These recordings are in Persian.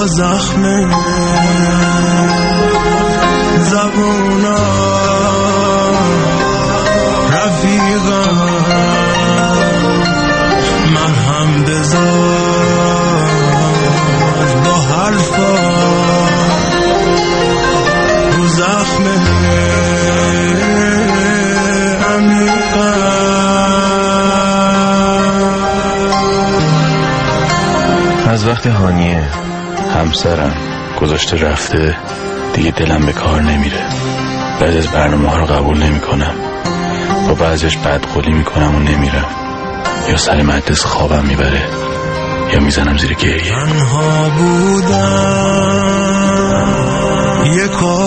با زخم زبونا رفیقم من هم بذار با حرفا رو زخم عمیقم. از وقتی هانیه همسرم گذاشته رفته دیگه دلم به کار نمیره. بعد از برنامه ها رو قبول نمی کنم، با بعضیش بدقولی میکنم و نمیرم، یا سر مجلس خوابم میبره یا میزنم زیر گریه. تنها بودم یک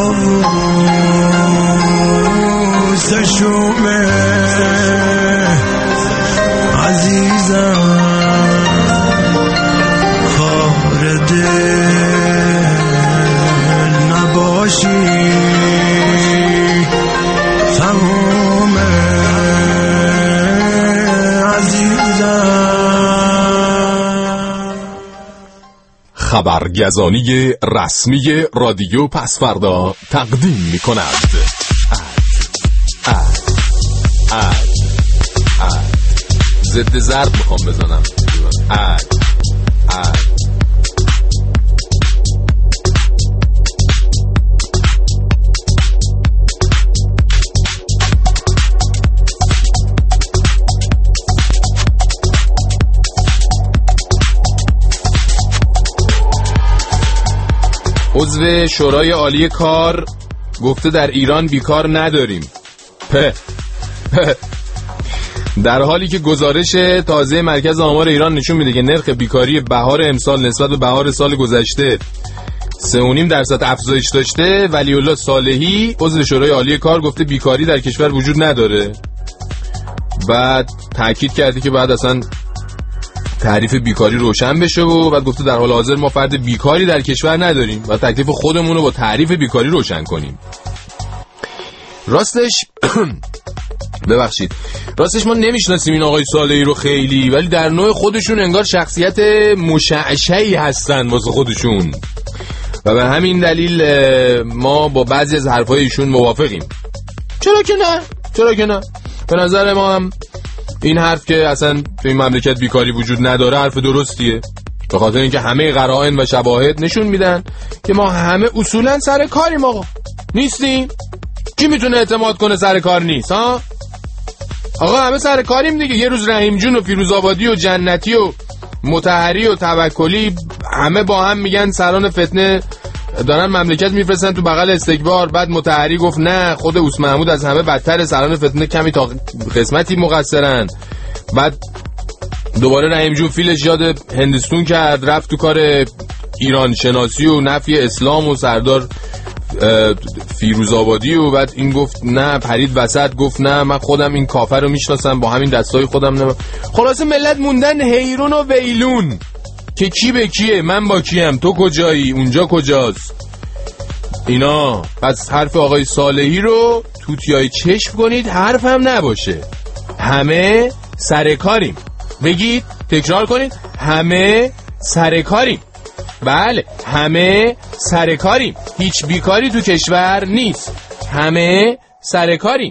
کابوس شومه عزیزم، کار دل نباشی تمومه عزیزم. خبرگزانی رسمی رادیو پسفردا تقدیم می کند ضد ضرب میخوام بزنم. عضو شورای عالی کار گفته در ایران بیکار نداریم. در حالی که گزارش تازه مرکز آمار ایران نشون میده که نرخ بیکاری بهار امسال نسبت به بهار سال گذشته 3.5% افزایش داشته، ولی‌الله صالحی عضو شورای عالی کار گفته بیکاری در کشور وجود نداره. بعد تاکید کرده که بعد اصلا تعریف بیکاری روشن بشه و بعد گفته در حال حاضر ما فرد بیکاری در کشور نداریم و تکلیف خودمون رو با تعریف بیکاری روشن کنیم. راستش ما نمیشناسیم این آقای صالحی رو خیلی، ولی در نوع خودشون انگار شخصیت مشعشعی هستن واسه خودشون و به همین دلیل ما با بعضی از حرفای ایشون موافقیم. چرا که نه به نظر ما هم این حرف که اصلا تو این مملکت بیکاری وجود نداره حرف درستیه، به خاطر اینکه همه قرائن و شواهد نشون میدن که ما همه اصولا سر کاریم. آقا نیستیم؟ کی میتونه اعتماد کنه سر کار نیست؟ ها آقا همه سر کاریم دیگه. یه روز رحیم جون و فیروز آبادی و جنتی و مطهری و توکلی همه با هم میگن سران فتنه دارن مملکت میفرستن تو بغل استکبار. بعد مطهری گفت نه خود اوس محمود از همه بدتر، سران فتنه کمی تا قسمتی مقصرن. بعد دوباره رحیم جون فیلش یاد هندستون کرد، رفت تو کار ایران شناسی و نفی اسلام و سردار فیروز آبادی و بعد این گفت نه، پرید وسط گفت نه من خودم این کافر رو میشناسم با همین دستای خودم. خلاصه ملت موندن حیرون و ویلون که کی به کیه، من با کیم، تو کجایی، اونجا کجاست اینا. پس حرف آقای صالحی رو توتیای چشم کنید، حرف هم نباشه. همه سرکاریم. بگید، تکرار کنید، همه سرکاریم. بله همه سرکاریم، هیچ بیکاری تو کشور نیست، همه سرکاریم.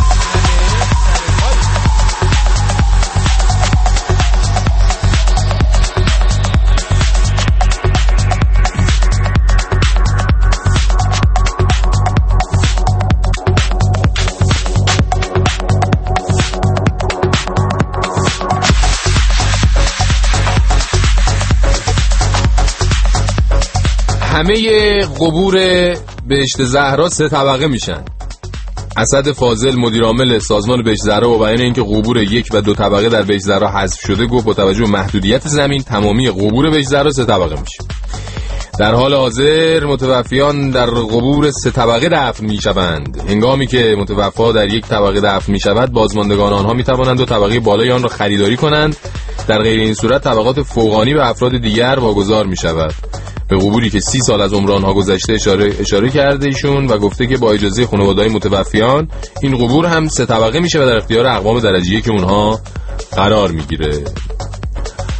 همه قبور بهشت زهرا 3 طبقه میشن. اسد فاضل مدیر عامل سازمان بهشت زهرا با بیان اینکه قبور 1 و 2 طبقه در بهشت زهرا حذف شده گفت با توجه به محدودیت زمین تمامی قبور بهشت زهرا 3 طبقه میشه. در حال حاضر متوفیان در قبور 3 طبقه دفن میشوند. هنگامی که متوفا در 1 طبقه دفن میشود بازماندگان آنها میتوانند 2 طبقه بالای آن را خریداری کنند. در غیر این صورت طبقات فوقانی به افراد دیگر واگذار میشود. به قبوری که 30 سال از عمر آنها گذشته اشاره کرده ایشون و گفته که با اجازه خانواده‌های متوفیان این قبور هم 3 طبقه میشه و در اختیار اقوام درجه 1 که اونها قرار میگیره.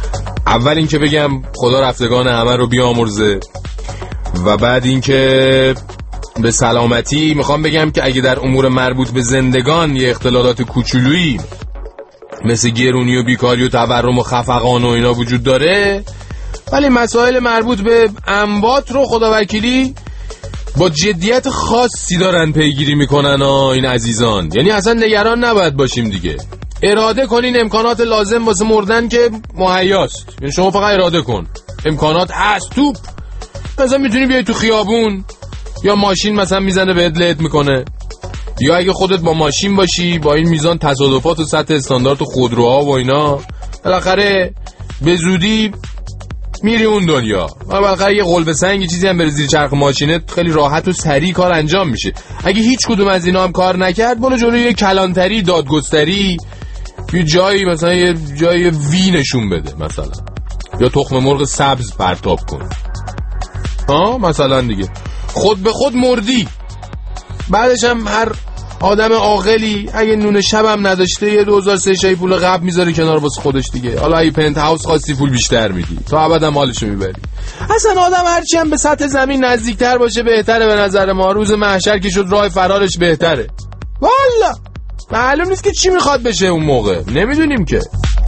اول این که بگم خدا رفتگان همه رو بیامرزه و بعد این که به سلامتی میخوام بگم که اگه در امور مربوط به زندگان یه اختلالات کوچولویی مثل گرونی و بیکاری و تورم و خفقان و اینا وجود داره، ولی مسائل مربوط به اموات رو خداوکیلی با جدیت خاصی دارن پیگیری میکنن این عزیزان. یعنی اصلا نگران نباید باشیم دیگه. اراده کنین امکانات لازم واسه مردن که مهیاست. یعنی شما فقط اراده کن، امکانات هست. توپ مثلا میتونی بیای تو خیابون، یا ماشین مثلا میزنه بهت لهت میکنه، یا اگه خودت با ماشین باشی با این میزان تصادفات و سطح استاندارد و خودروها و اینا، بالاخره به زودی میری اون دنیا. و بالاخره یه قلب سنگ چیزی هم بره زیر چرخ ماشینت، خیلی راحت و سریع کار انجام میشه. اگه هیچ کدوم از اینا هم کار نکرد، برو جلوی یه کلانتری، دادگستری، یه جایی مثلا یه جای وی نشون بده مثلا، یا تخم مرغ سبز پرتاب کن مثلا دیگه. خود به خود مردی. بعدش هم هر آدم عاقلی اگه نون شبم نداشته یه 2003 شای پول قبل میذاره کنار واسه خودش دیگه. حالا اگه پنت هاوس خواستی پول بیشتر میدی، تا ابد هم حالشو میبری. اصلا آدم هرچی هم به سطح زمین نزدیکتر باشه بهتره. به نظر ما روز محشر که شد راه فرارش بهتره. والا معلوم نیست که چی میخواد بشه اون موقع، نمیدونیم که.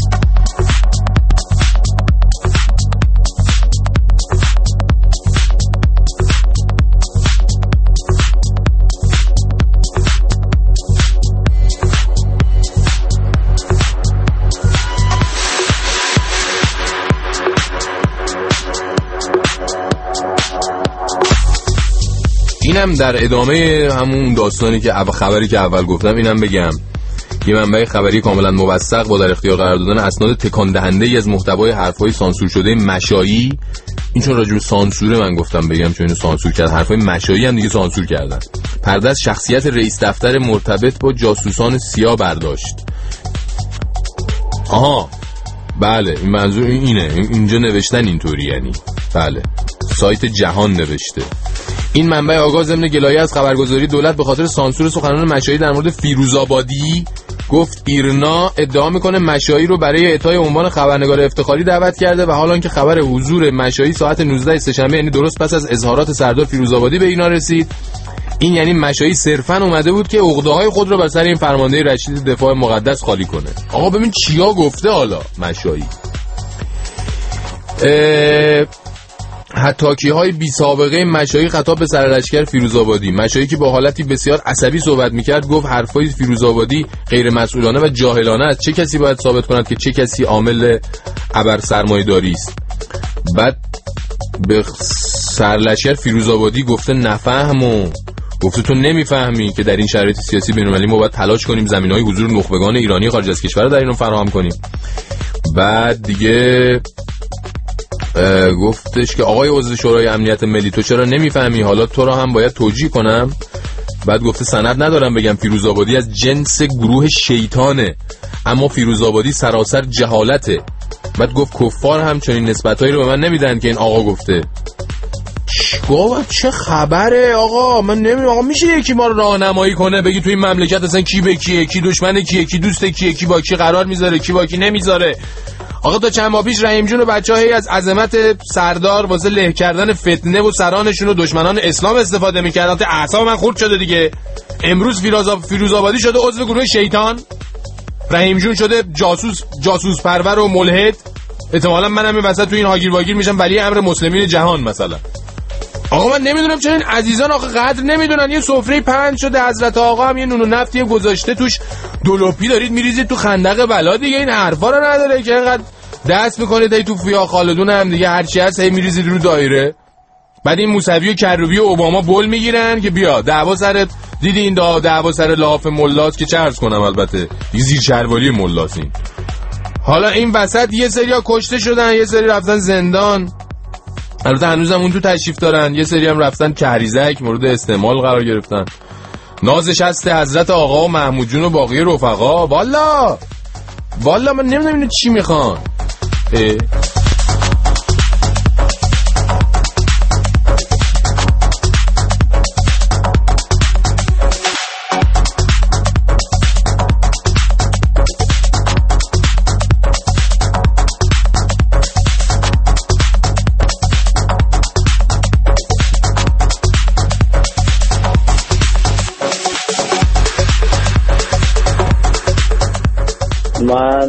اینم در ادامه همون داستانی که خبری که اول گفتم، اینم بگم یه منبع خبری کاملا موثق با در اختیار قرار دادن اسناد تکان دهنده ای از محتوای حرفای سانسور شده مشایی. این چون راجع به سانسور من گفتم بگم، چون اینو سانسور کرد، حرفای مشایی هم دیگه سانسور کردن. پرده از شخصیت رئیس دفتر مرتبط با جاسوسان سیاه برداشت. آها بله، این منظور اینه. اینجا نوشتن اینطوری، یعنی بله سایت جهان نوشته. این منبع آگاه ضمن گلایه از خبرگزاری دولت به خاطر سانسور سخنان مشایی در مورد فیروزآبادی گفت ایرنا ادعا میکنه مشایی رو برای اعطای عنوان خبرنگار افتخاری دعوت کرده و حالا که خبر حضور مشایی ساعت 19 سه‌شنبه، یعنی درست پس از اظهارات سردار فیروزآبادی به اینا رسید، این یعنی مشایی صرفاً اومده بود که عقده‌های خود رو بر سر این فرمانده رشید دفاع مقدس خالی کنه. آقا ببین چیا گفته حالا مشایی. حتاکی‌های بی سابقه مشایی خطاب به سرلشکر فیروزآبادی. مشایی که با حالتی بسیار عصبی صحبت می‌کرد گفت حرفای فیروزآبادی غیر مسئولانه و جاهلانه است. چه کسی باید ثابت کند که چه کسی عامل ابر سرمایه‌داری است؟ بعد به سرلشکر فیروزآبادی گفته نفهمو، گفته تو نمیفهمی که در این شرایط سیاسی بین‌المللی ما باید تلاش کنیم زمینه‌های حضور نخبگان ایرانی خارج از کشور رو در ایران فراهم کنیم. بعد دیگه گفتش که آقای عضو شورای امنیت ملی تو چرا نمیفهمی؟ حالا تو را هم باید توجیه کنم. بعد گفته سند ندارم بگم فیروزآبادی از جنس گروه شیطانه، اما فیروزآبادی سراسر جهالته. بعد گفت کفار هم چنین نسبتایی رو به من نمیدن که این آقا گفته. چه خبره آقا؟ من نمیدونم. آقا میشه یکی ما رو راهنمایی کنه بگی تو این مملکت اصلا کی به کیه، کی دشمن کیه، کی دوست کیه، کی با کی قرار میذاره، کی با کی نمیذاره؟ آقا تا چند ماه پیش رحیم جون و بچه‌ها از عظمت سردار واسه له کردن فتنه و سرانشون و دشمنان اسلام استفاده می‌کردن. اعصاب من خورد شده دیگه. امروز فیروزآبادی شده عضو گروه شیطان، رحیم جون شده جاسوس پرور و ملحد. احتمالاً منم این وسط تو این هاگیر واگیر میشم ولی امر مسلمین جهان مثلا. آقا من نمیدونم چرا این عزیزان آقا قدر نمیدونن. یه سفره پهن شده حضرت آقا هم یه نون و نفتی گذاشته توش دلوپی دارید میریزید تو خندق بلا دیگه. این حرفا رو نداره که اینقدر دست میکنید ای تو فیا خالدون هم دیگه هرچی هست هی میریزید رو دایره. بعد این موسوی و کروبی و اوباما بول میگیرن که بیا دعوا سر دیدی این دعوا سر لاف ملاس که چه عرض کنم، البته زیر شروالی ملاس. این حالا این وسط یه سریا کشته شدن، یه سری رفتن زندان، البته هنوزم اون تو تشریف دارن، یه سری هم رفتن کهریزک مورد استعمال قرار گرفتن. نازش هست حضرت آقا و محمود جون و باقی رفقا. والا من نمیدونم اینو چی میخوان.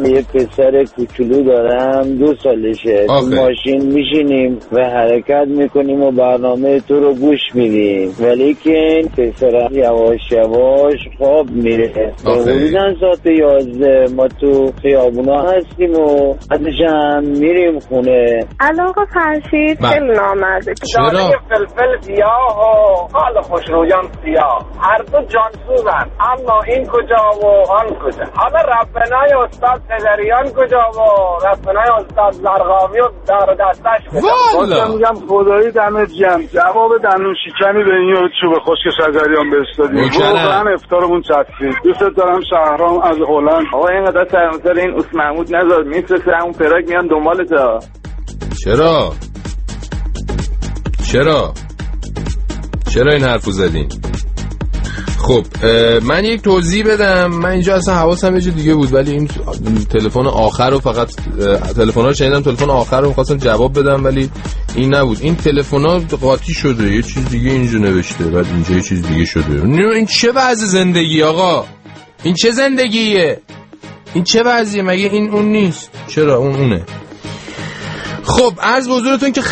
یه پسر کوچولو دارم 2 سالشه. تو ماشین میشینیم و حرکت میکنیم و برنامه تو رو گوش میدیم، ولی که این پسر یواش یواش خواب میره. حدوداً ساعت 11 ما تو خیابونا هستیم و بعدش هم میریم خونه. آقا فرشید خیلی نامرده. دانه فلفل سیاه و حال خوشرویان سیاه، هر دو جانسوزن، اما این کجا و آن کجا. حالا ربنای استاد پدریان کجا و ربنای استاد زرقامی و دار دستش کجا. والا میگم خدایی دمت گرم، جواب دندون شکنی به این چوب خشک شجریان بستادی. واقعا افطارمون چسبید. دوست دارم شهرام از هلند. آقا اینقدر سرمسر این اوس محمود نذار، میفرسته همون پراگ میان دنبالت. چرا این حرفو زدین؟ خب من یک توضیح بدم. من اینجا اصلا حواسم یه جا دیگه بود، ولی این تلفن آخر رو فقط تلفن‌ها رو شنیدم، تلفن آخر رو می‌خواستم جواب بدم ولی این نبود. این تلفن‌ها قاطی شده، یه چیز دیگه اینجا نوشته، بعد اینجا یه چیز دیگه شده. این چه وضع زندگی آقا؟ این چه زندگیه؟ این چه وضعیه؟ مگه این اون نیست؟ چرا اونه؟ خب عرض به حضورتون که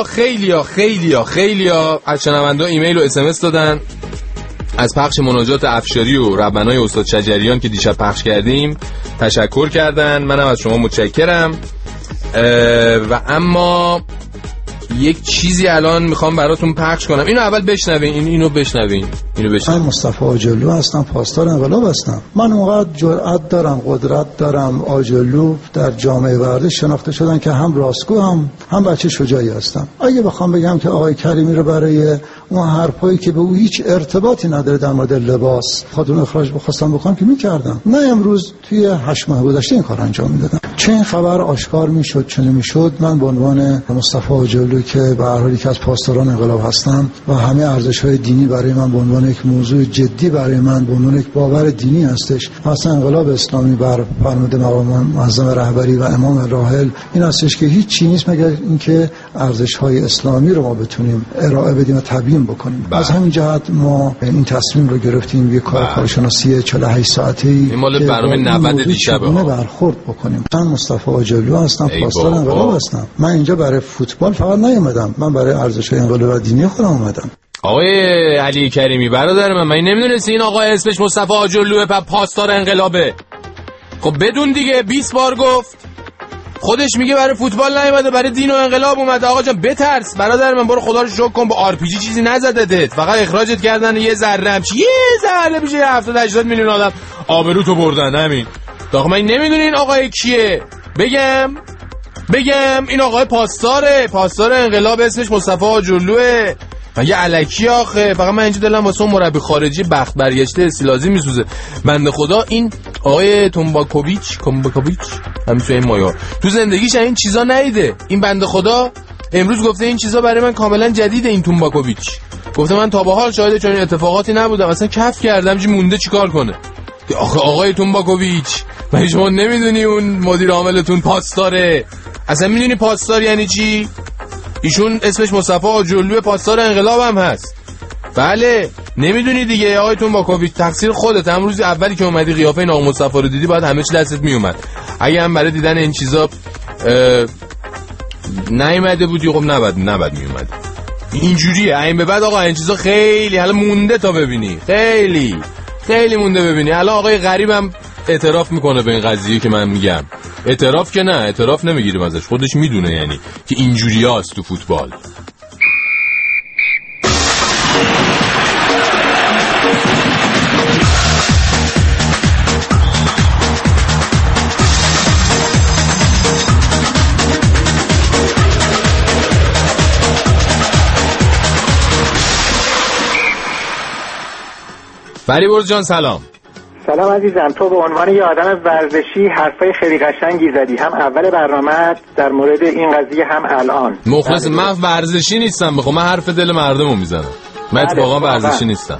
خیلیا از شنونده‌ها ایمیل و SMS دادن از پخش مناجات افشاری و ربنای استاد شجریان که دیشب پخش کردیم تشکر کردن. منم از شما متشکرم. و اما یک چیزی الان میخوام براتون پخش کنم. اینو اول بشنوین. اینو بشنوین. من مصطفی آجرلو هستم، پاسدار انقلاب هستم. من اونقدر جرأت دارم، قدرت دارم. آجرلو در جامعه ورزش شناخته شدن که هم راستگو هم بچه شجاعی هستم. اگه بخوام بگم که آقای کریمی رو برای اون حرفایی که به او هیچ ارتباطی نداره در مورد لباس خودمون اخراج بخواستم بکنم که میکردم، نه امروز توی 8 ماه گذشته این کار انجام میدادم. چه این خبر آشکار میشد چه نمیشد، من به عنوان مصطفی آجرلو که به هر حال یکی از پاسداران انقلاب هستم و همه ارزش‌های دینی برای من به عنوان یک موضوع جدی برای من به عنوان یک باور دینی هستش. اصلا انقلاب اسلامی بر فرمود مقام معظم رهبری و امام راحل این هستش که هیچ چیزی نیست مگر اینکه ارزش‌های اسلامی رو ما بتونیم ارائه بدیم و تبیین بکنیم. از همین جهت ما این تصمیم رو گرفتیم یک کارشناسی 48 ساعته‌ای این مال برنامه 90 دیشبه برخورد بکنیم. من مصطفی آجرلو هستم، پاسدار انقلاب هستم. من اینجا برای فوتبال فقط نیومدم، من برای ارزش‌های انقلاب دینی خودم اومدم. آقای علی کریمی برادر من نمیدونستی این آقا اسمش مصطفی آجرلوه، پاسدار انقلابه؟ خب بدون دیگه 20 بار گفت. خودش میگه برای فوتبال نیومده، برای دین و انقلاب اومده. آقا جان بترس برادر من، برو خدا رو شکر کن، با آرپیجی چیزی نزدتت، فقط اخراجت کردن یه ذره میشه 70-80 میلیون آدم آبروتو بردن. همین. آقا من نمیدونی این آقای کیه؟ بگم این آقای پاسدار انقلاب اسمش مصطفی آجرلوه. مگه الکی آخه؟ فقط من اینجا دلم واسه اون مربی خارجی بخت برگشته استیلازی میسوزه. بنده خدا این آقای تومباکوویچ همین تو این مایا تو زندگیش این چیزا ندیده. این بنده خدا امروز گفته این چیزا برای من کاملا جدیده. این تومباکوویچ گفته من تا به حال شاهد چنین اتفاقاتی نبودم، اصلا کف کردم چی مونده چیکار کنه. آخه آقای تومباکوویچ مگه شما نمیدونی اون مدیر عاملتون پاسداره؟ اصلا میدونی پاسدار یعنی چی؟ ایشون اسمش مصطفی آجرلو پاسدار انقلاب هم هست. بله نمیدونی دیگه آقای تومباکوویچ، تقصیر خودت. امروز اولی که اومدی قیافه این آقا مصطفی رو دیدی باید همه چی دستت میومد. اگه هم برای دیدن این چیزا نیومده بودی خب نباید میومد. اینجوریه این به بعد آقا این چیزا خیلی حالا مونده تا ببینی، خیلی مونده ببینی. الان آقای غریبم اعتراف میکنه به این قضیه که من میگم. اعتراف که نه، اعتراف نمیگیریم ازش، خودش میدونه یعنی که اینجوریاست تو فوتبال. فریبرز جان سلام عزیزم. تو به عنوان یه آدم ورزشی حرفای خیلی قشنگی زدی، هم اول برنامه در مورد این قضیه هم الان. مخلص. من ورزشی نیستم، من حرف دل مردمو میزنم. من اتفاقا ورزشی نیستم.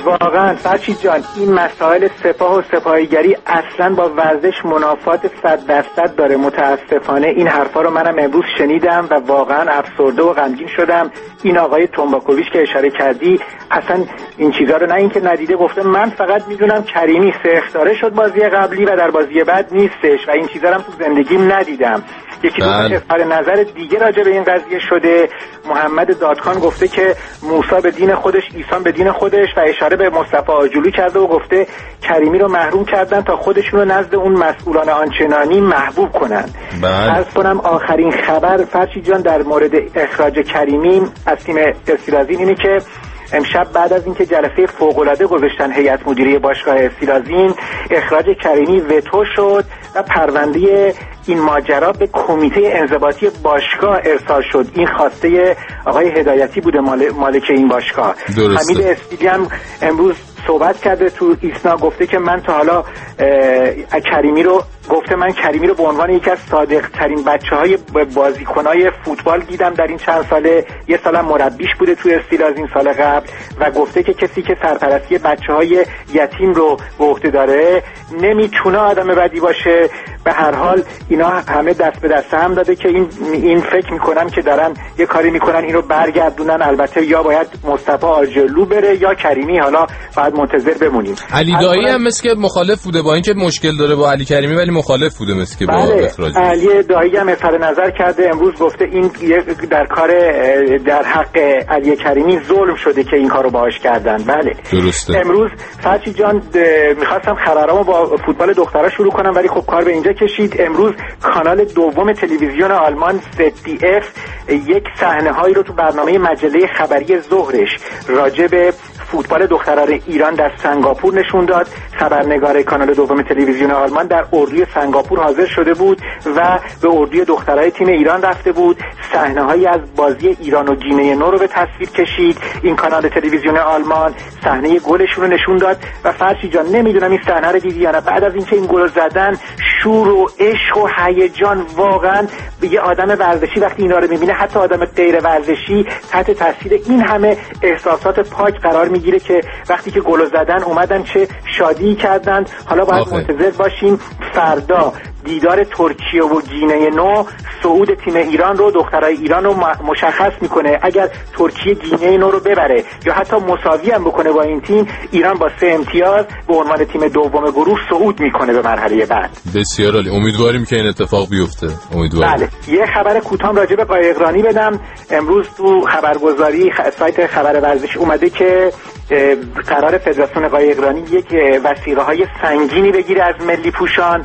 واقعا فرشید جان این مسائل سپاه و سپاهیگری اصلا با ورزش منافات 100% داره. متاسفانه این حرفا رو منم امروز شنیدم و واقعا افسرده و غمگین شدم. این آقای تنباکوویچ که اشاره کردی اصلا این چیزا رو نه اینکه ندیده گفته، من فقط میدونم کریمی 0 اخطاره شد بازی قبلی و در بازی بعد نیستش و این چیزا رو تو زندگیم ندیدم. یکی دو اظهار نظر دیگه راجع به این قضیه شده. محمد دادخان گفته که موسی به دین خودش، عیسی به دین خودش و اشاره به مصطفی آجلو کرده و گفته کریمی رو محروم کردن تا خودشون رو نزد اون مسئولان آنچنانی محبوب کنن. عرض کنم آخرین خبر فرشید جان در مورد اخراج کریمی از تیم استیلازین اینه که امشب بعد از اینکه جلسه فوق‌العاده گذاشتن هیئت مدیره باشگاه استیلازین، اخراج کریمی وتو شد و پرونده این ماجرا به کمیته انضباطی باشگاه ارسال شد. این خواسته آقای هدایتی بوده، مالک این باشگاه. حمید استیلی هم امروز صحبت کرده تو ایسنا، گفته که من تا حالا کریمی رو به عنوان یکی از صادق ترین بچه‌های بازیکنای فوتبال دیدم در این چند ساله. یه سالم مربیش بوده تو استیلازین سال قبل و گفته که کسی که سرپرستی بچه‌های یتیم رو به عهده داره نمیتونه آدم بدی باشه. به هر حال اینا همه دست به دست هم داده که این فکر میکنم که دارن یه کاری میکنن اینو برگردونن. البته یا باید مصطفی آجلو بره یا کریمی، حالا باید منتظر بمونیم. علی دایی هم مثل که مخالف بوده، با اینکه مشکل داره با علی کریمی ولی مخالف بوده مثل که با اخراج. علی دایی هم اظهار نظر کرده امروز، گفته این در حق علی کریمی ظلم شده که این کارو باهاش کردن. بله درسته. امروز فرشید جان میخواستم خبرامو با فوتبال دخترها شروع کنم ولی خب کار به اینجا کشید. امروز کانال دوم تلویزیون آلمان ZDF یک صحنه‌هایی رو تو برنامه مجله خبری ظهرش راجع به فوتبال دختران ایران در سنگاپور نشون داد. خبرنگار کانال دوم تلویزیون آلمان در اردوی سنگاپور حاضر شده بود و به اردوی دخترای تیم ایران رفته بود. صحنه‌هایی از بازی ایران و گینه نو رو به تصویر کشید. این کانال تلویزیون آلمان صحنه گلشون رو نشون داد و فرشی جان نمیدونم این صحنه رو دیدی یا نه، بعد از اینکه این گل زدن شور و عشق و هیجان، واقعا یه آدم ورزشی وقتی اینا رو میبینه، حتی آدم غیر ورزشی تحت تاثیر این همه احساسات پاک قرار میگیره که وقتی که گل زدن اومدن چه شادی کردن. حالا باید منتظر باشیم فردا دیدار ترکیه و گینه نو صعود تیم ایران رو، دخترای ایران رو مشخص میکنه. اگر ترکیه گینه نو رو ببره یا حتی مساوی هم بکنه با این تیم، ایران با 3 امتیاز به عنوان تیم دوم گروه صعود میکنه به مرحله بعد. بسیار عالی، امیدواریم که این اتفاق بیفته. امیدواریم. بله، یه خبر کوتاه راجع به قایقرانی بدم. امروز تو خبرگزاری سایت خبر ورزش اومده که قرار فدراسیون قایقرانی یک وثیقه‌های سنگینی بگیره از ملی پوشان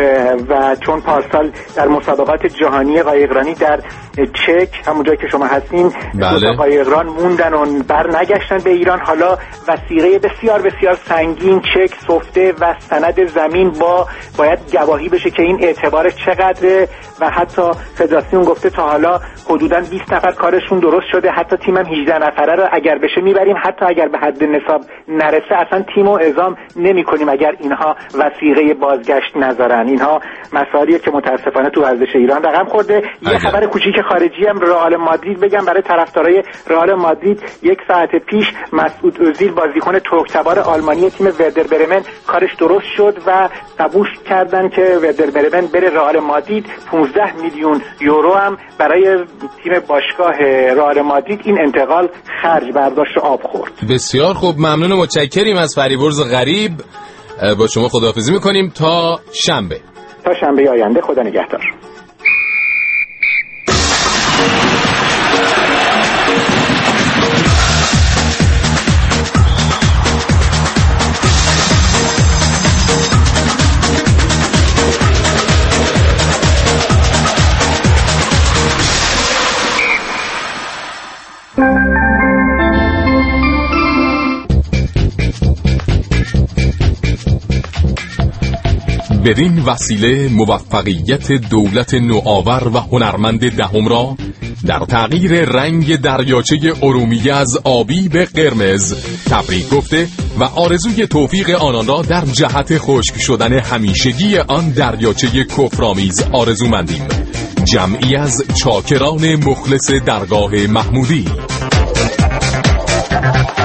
و چون پارسال در مسابقات جهانی قایقرانی در چک همونجا که شما هستین دو قایقران موندن و بر نگشتن به ایران، حالا وثیقه بسیار بسیار سنگین، چک، سفته و سند زمین باید گواهی بشه که این اعتبارش چقدره و حتی فدراسیون گفته تا حالا حدوداً 20 نفر کارشون درست شده، حتی تیمم 18 نفره رو اگر بشه میبریم، حتی اگر به حد نصاب نرسه اصلا تیمو اعزام نمی‌کنیم اگر اینها وثیقه بازگشت نذارن. اینها مسائلیه که متاسفانه تو ورزش ایران رقم خورده. یه خبر کوچیک خارجی هم رئال مادرید بگم برای طرفدارای رئال مادرید. 1 ساعت پیش مسعود اوزیل بازیکن ترک‌تبار آلمانی تیم وردر برمن کارش درست شد و قبول کردن که وردر برمن بره رئال مادرید. 15 میلیون یورو هم برای تیم باشگاه رئال مادرید این انتقال خرج برداشت و آب خورد. بسیار خوب، ممنون و متشکریم از فریبرز غریب. با شما خداحافظی میکنیم تا شنبه. تا شنبه آینده، خدا نگهدار. بدین وسیله موفقیت دولت نوآور و هنرمند دهم را در تغییر رنگ دریاچه ارومیه از آبی به قرمز تبریک گفته و آرزوی توفیق آنان را در جهت خشک شدن همیشگی آن دریاچه کفرآمیز آرزومندیم. جمعی از چاکران مخلص درگاه محمودی.